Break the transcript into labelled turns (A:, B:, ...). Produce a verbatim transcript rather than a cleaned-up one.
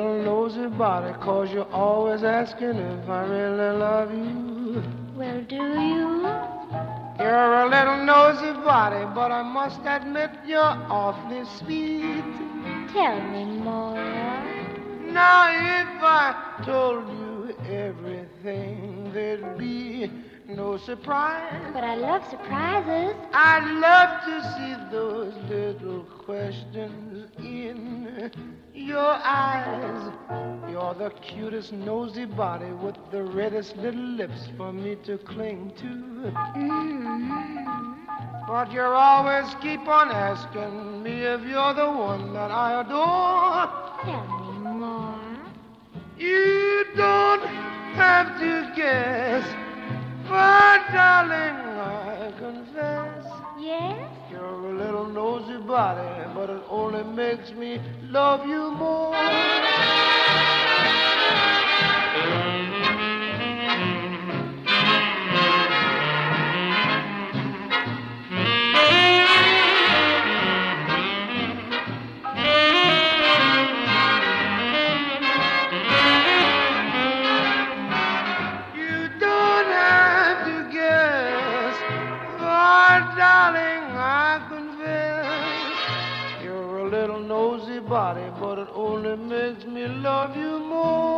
A: little nosy body, 'cause you're always asking if I really love you.
B: Well, do you?
A: You're a little nosy body, but I must admit you're awfully sweet.
B: Tell me more.
A: Now, if I told you everything, there'd be no surprise.
B: But I love surprises.
A: I'd love to see those little questions in your eyes. You're the cutest nosy body with the reddest little lips for me to cling to.
B: Mm-hmm.
A: But you always keep on asking me if you're the one that I adore.
B: Tell me more.
A: You don't have to guess, but darling, I confess.
B: Yes?
A: You're a little nosy body, but it only makes me love you more. Darling, I confess, you're a little nosy body, but it only makes me love you more.